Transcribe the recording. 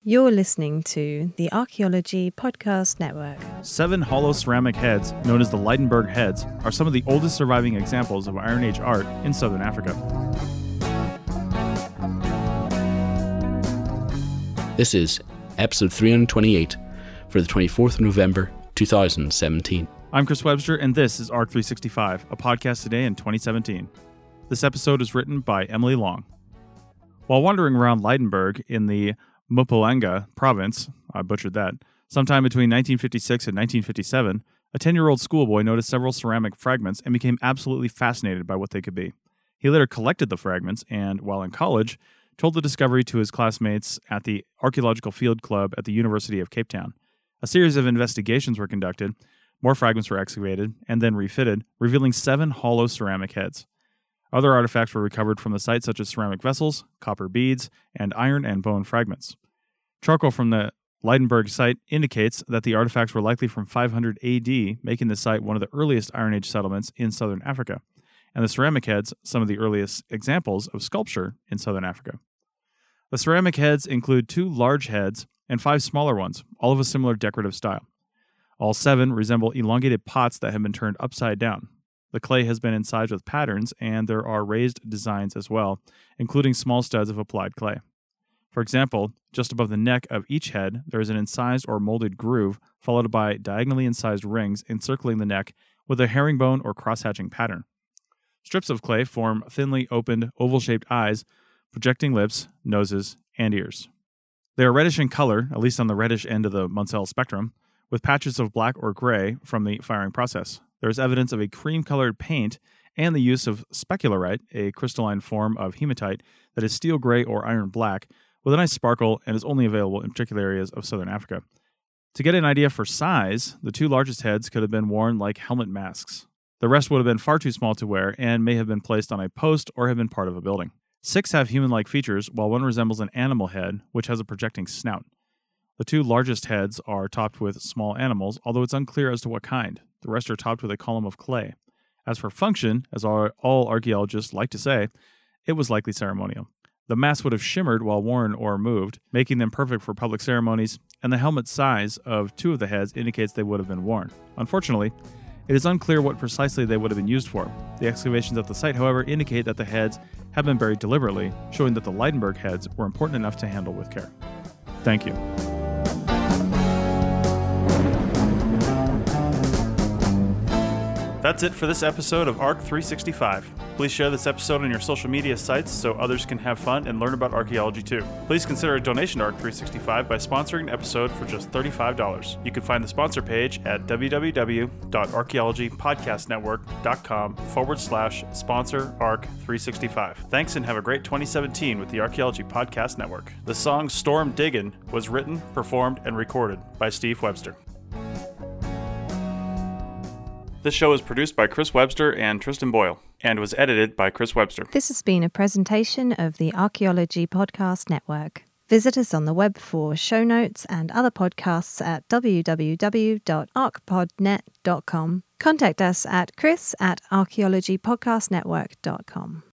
You're listening to the Archaeology Podcast Network. 7 hollow ceramic heads, known as the Leidenberg heads, are some of the oldest surviving examples of Iron Age art in southern Africa. This is episode 328 for the 24th of November, 2017. I'm Chris Webster, and this is ARC 365, a podcast today in 2017. This episode is written by Emily Long. While wandering around Leidenberg in the Mpumalanga province, I butchered that, sometime between 1956 and 1957, a 10-year-old schoolboy noticed several ceramic fragments and became absolutely fascinated by what they could be. He later collected the fragments and, while in college, told the discovery to his classmates at the Archaeological Field Club at the University of Cape Town. A series of investigations were conducted, more fragments were excavated, and then refitted, revealing 7 hollow ceramic heads. Other artifacts were recovered from the site, such as ceramic vessels, copper beads, and iron and bone fragments. Charcoal from the Leidenberg site indicates that the artifacts were likely from 500 AD, making the site one of the earliest Iron Age settlements in southern Africa, and the ceramic heads some of the earliest examples of sculpture in southern Africa. The ceramic heads include 2 large heads and 5 smaller ones, all of a similar decorative style. All 7 resemble elongated pots that have been turned upside down. The clay has been incised with patterns, and there are raised designs as well, including small studs of applied clay. For example, just above the neck of each head, there is an incised or molded groove, followed by diagonally incised rings encircling the neck with a herringbone or cross-hatching pattern. Strips of clay form thinly opened, oval-shaped eyes, projecting lips, noses, and ears. They are reddish in color, at least on the reddish end of the Munsell spectrum, with patches of black or gray from the firing process. There is evidence of a cream-colored paint and the use of specularite, a crystalline form of hematite that is steel gray or iron black, with a nice sparkle and is only available in particular areas of southern Africa. To get an idea for size, the 2 largest heads could have been worn like helmet masks. The rest would have been far too small to wear and may have been placed on a post or have been part of a building. 6 have human-like features, while one resembles an animal head, which has a projecting snout. The 2 largest heads are topped with small animals, although it's unclear as to what kind. The rest are topped with a column of clay. As for function, as all archaeologists like to say, it was likely ceremonial. The masks would have shimmered while worn or moved, making them perfect for public ceremonies, and the helmet size of 2 of the heads indicates they would have been worn. Unfortunately, it is unclear what precisely they would have been used for. The excavations at the site, however, indicate that the heads have been buried deliberately, showing that the Leidenberg heads were important enough to handle with care. Thank you. That's it for this episode of ARC 365. Please share this episode on your social media sites so others can have fun and learn about archaeology too. Please consider a donation to ARC 365 by sponsoring an episode for just $35. You can find the sponsor page at www.archaeologypodcastnetwork.com/sponsor ARC 365. Thanks and have a great 2017 with the Archaeology Podcast Network. The song Storm Diggin' was written, performed, and recorded by Steve Webster. This show is produced by Chris Webster and Tristan Boyle, and was edited by Chris Webster. This has been a presentation of the Archaeology Podcast Network. Visit us on the web for show notes and other podcasts at www.archpodnet.com. Contact us at chris@archaeologypodcastnetwork.com.